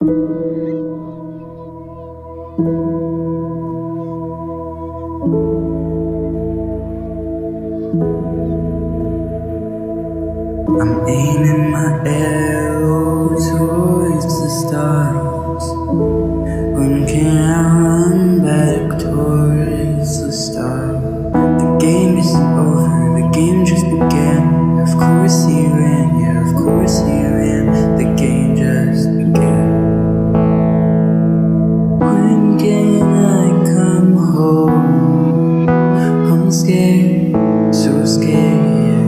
I'm aiming my arrow towards the stars. When can I run back towards the stars? The game isn't over, the game just began. Of course he ran, yeah, of course he ran. The game just began. When can I come home? I'm scared, so scared.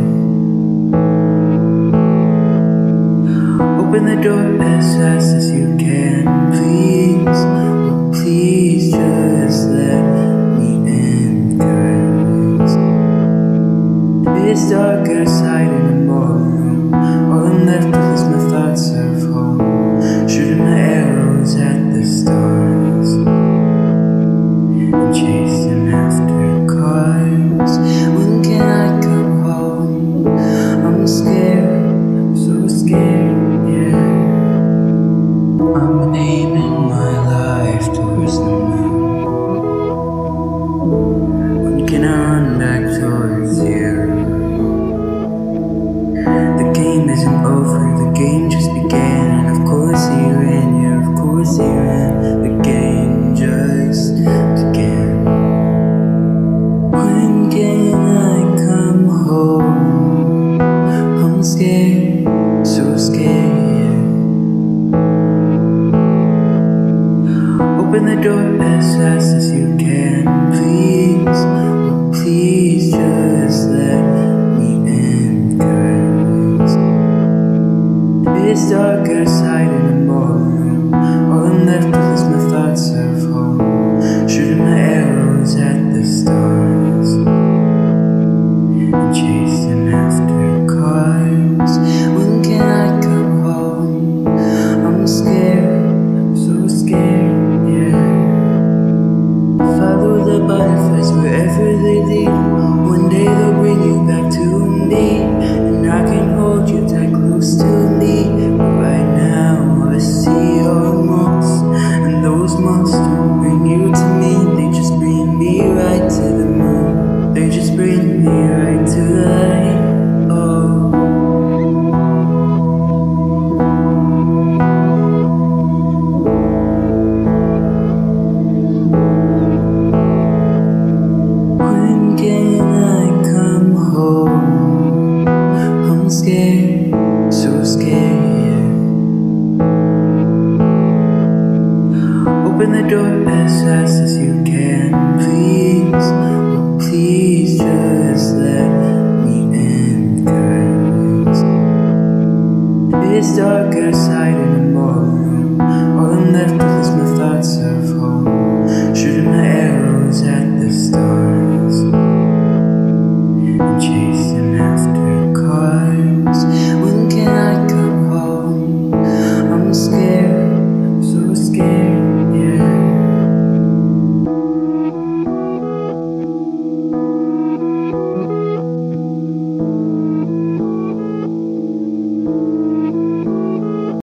Open the door as fast as you can, please. Oh, please just let me in, guys. It's dark outside in the ballroom. All I'm left with is my thoughts of home, shooting my arrows at the stars and chasing after cars. When can I come home? I'm scared, so scared. I'm aiming my life towards the moon. When can I run back towards you? The game isn't over, the game just began. And of course he ran, yeah, of course he ran. The game just began. When can I come home? I'm scared, so scared. Open the door as fast as you can, please. Oh, please just let me in, guys. It's dark outside in the ballroom. All I'm left with is my thoughts of home, shooting my arrows at the stars and chasing after cars. When can I come home? I'm scared, so scared. Follow the butterflies wherever they lead. One day they'll bring you back to me, and I can hold you tight close to me. But right now I see your moths, and those moths don't bring you to me. They just bring me right to the moon. They just bring me right to the light. Oh. When can I come home? I'm scared, so scared. Open the door as fast as you can, please. Oh, please just let me in, guys. It's dark outside in the ballroom. All I'm left with is my thoughts of